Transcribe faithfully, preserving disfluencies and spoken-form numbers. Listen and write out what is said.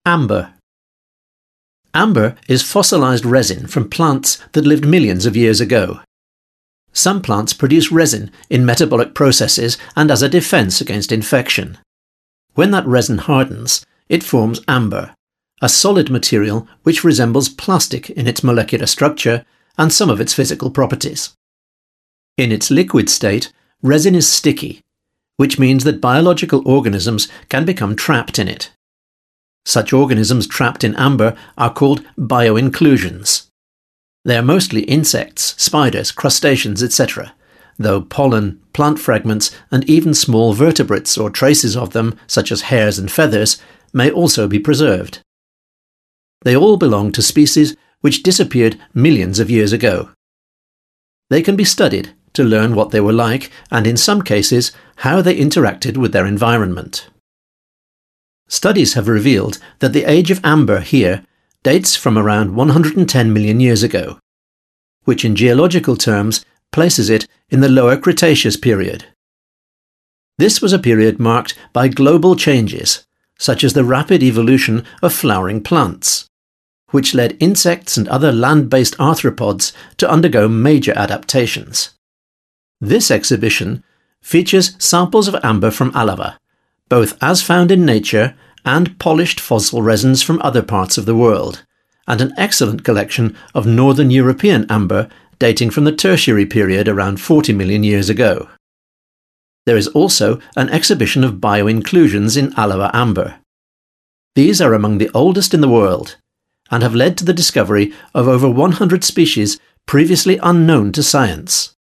Amber. Amber is fossilized resin from plants that lived millions of years ago. Some plants produce resin in metabolic processes and as a defense against infection. When that resin hardens, it forms amber, a solid material which resembles plastic in its molecular structure and some of its physical properties. In its liquid state, resin is sticky, which means that biological organisms can become trapped in it. Such organisms trapped in amber are called bioinclusions. They are mostly insects, spiders, crustaceans, et cetera, though pollen, plant fragments, and even small vertebrates or traces of them, such as hairs and feathers, may also be preserved. They all belong to species which disappeared millions of years ago. They can be studied to learn what they were like and, in some cases, how they interacted with their environment. Studies have revealed that the age of amber here dates from around one hundred ten million years ago, which in geological terms places it in the Lower Cretaceous period. This was a period marked by global changes, such as the rapid evolution of flowering plants, which led insects and other land-based arthropods to undergo major adaptations. This exhibition features samples of amber from Alava, both as found in nature and polished fossil resins from other parts of the world, and an excellent collection of Northern European amber dating from the Tertiary period around forty million years ago. There is also an exhibition of bioinclusions in Alava amber. These are among the oldest in the world, and have led to the discovery of over one hundred species previously unknown to science.